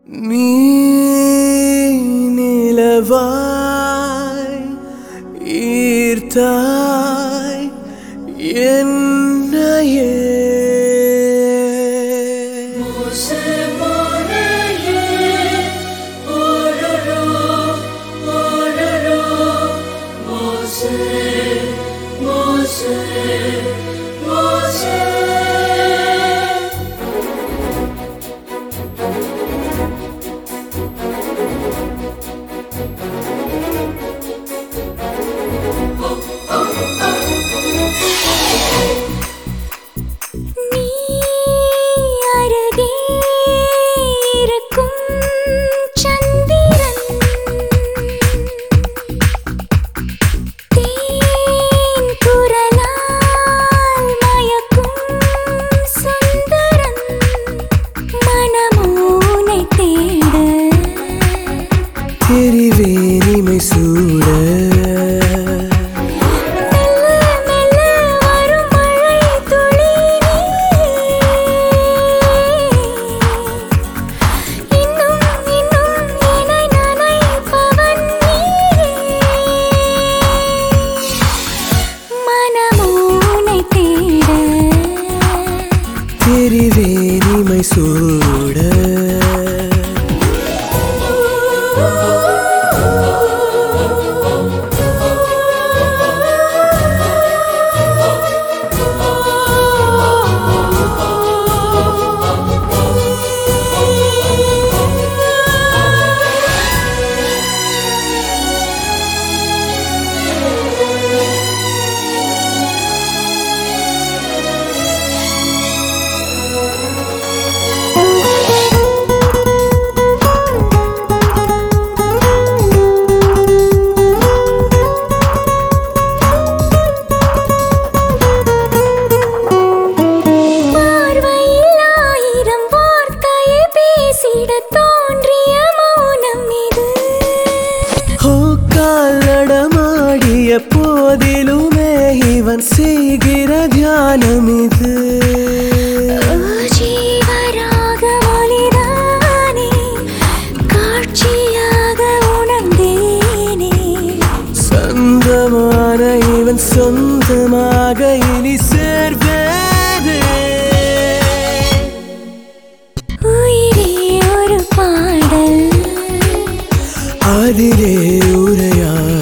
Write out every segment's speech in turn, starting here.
நீ நிலவாய் ஈர்த்தாய் என்னையே தெரிவேனிமை சூட தெரிவேனிமை சூட போதிலுமே இவன் செய்கிற தியானம் இது ஜீவராக ஒளிதானே காட்சியாக உணர்ந்தேனே சொந்தமான இவன் சொந்தமாக இனி சேர்வேனே உயிரே ஒரு பாடல் அதிலே உரையாடல்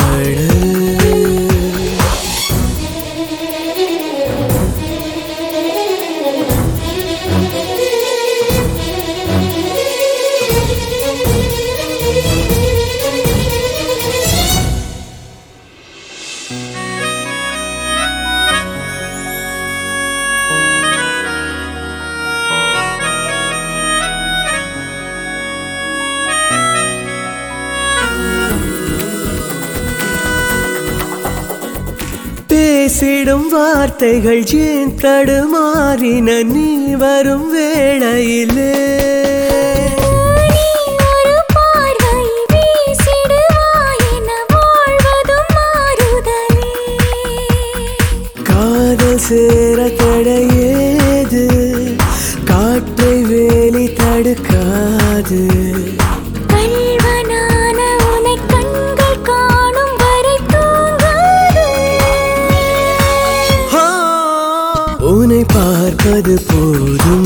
பேசிடும் வார்த்தைகள் ஏன் தடுமாறின நீ வரும் வேளையிலே ஒரு பார்வை வீசிடுவாயென வாழ்வதும் மாறுதலே காதல் சேர தடையேது காற்றை வேலி தடுக்காது கல்வனான உனை கண்கள் காணும் வரை தூங்காது உன்னை பார்ப்பது போதும்